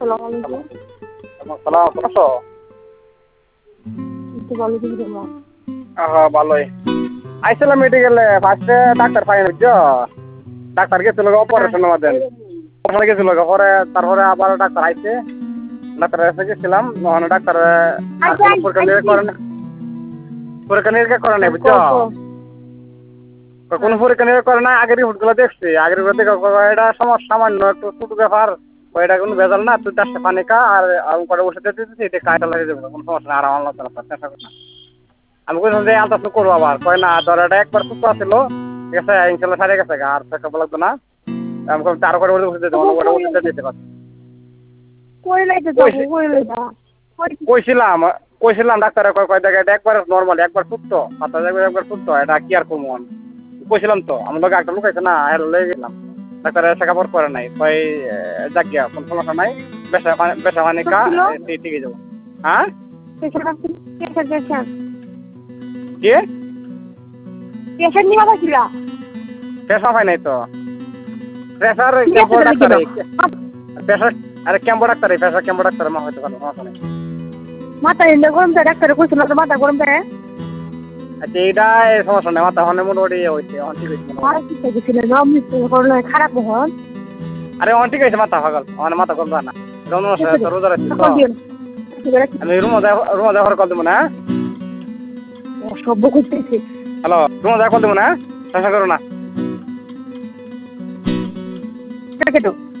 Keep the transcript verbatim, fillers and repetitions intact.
আসসালামু আলাইকুম। সালাম কেমন আছো? এই তো ভালো আছি তোমরা? হ্যাঁ ভালোই। আইছিলাম মেডিকেলে ফার্স্টে ডাক্তার পাই বুঝছো, ডাক্তার গেছিল হ্যাঁ। অপারেশন আমাদের ওখানে গেছিল পরে তারপরে আবার ডাক্তার আইছে, ডাক্তারের কাছে গেছিলাম ওখানে ডাক্তার আর আইসি কোনো আইসি পরীক্ষা নিরীক্ষা আইসি। করে না, পরীক্ষা নিরীক্ষা করে নাই হ্যাঁ বুঝছো, কও কও। কোনো হ্যাঁ। পরীক্ষা নিরীক্ষা করে না। আগের রিপোর্ট গুলো দেখছি, আগের রিপোর্ট দেখে কয়, এটা সমস্যা সামান্য একটু ছোট ব্যাপার, কয় এটা কোনো ভেজাল না, তুই চারটে পানি খা আর আর করে ওষুধ দিতেছি, এটা কাজটা লাগিয়ে দেবো, কোনো সমস্যা না, আর আমার লাগবে না, চেষ্টা কর না। আমি কইলাম যে আলতাসু করবো আবার, কয় না ধর এটা একবার সুস্থ ছিল, ঠিক আছে ইনশাল্লাহ সারে গেছে গা, আর চেক আপ লাগবে না। আমি কইলাম চার করে ওষুধ দিতে, তবু অন্য করে কই ওষুধ দিতে পারছি। কই লাইতে যাবো কইছি কই লাইতা। কই কইছিলাম কইছিলাম ডাক্তারে কয় কয় দেখে এটা একবার নর্মাল, একবার সুস্থ পাতা যাবে, একবার সুস্থ, এটা কি আর কমন কইছিলাম তো, আমার লোক একটা লোক আছে না, এর লয়ে গেলাম ডাক্তারে চেক আপ করে নাই, কয় যাক গিয়া কোনো সমস্যা নাই, বেসা বেসা পানি খা ছিল? ঠিক ঠিক হয়ে যাবো। হ্যাঁ পেশেন্ট আসছিল? Patient patient. কি পেশেন্ট নিয়ে আসছিলা? পেশা পাই নাই তো, প্রেসার ঠিক আছে ক্যাম্পো তাহলে ডাক্তার, কেন? প্রেসার আরে ক্যাম্পো ডাক্তার, প্রেসার ক্যাম্পো ডাক্তার মা হইতে পারে সমস্যা নেই। মাথা এনে গরম দেয় ডাক্তারে কইছিল তো মাথা গরম দেয়। আচ্ছা এইটা এই সমস্যা নেই, মাথা হনে মোটামুটি হয়েছে, অন ঠিক হয়েছে আর মোটামুটি। কি কইছিল না মৃত্যু করলে খারাপ হন। আরে অন ঠিক হয়েছে, মাথা পাগল আমার মাথা কম না, রমন রোজা রাখছি তো, কল দিও না। আমি রুমা রুমা দেওয়ার কল দেবো না। সভ্য করতেছি। হ্যালো রুমা দেওয়ার কল দেবো না, চেষ্টা করো না। কেটো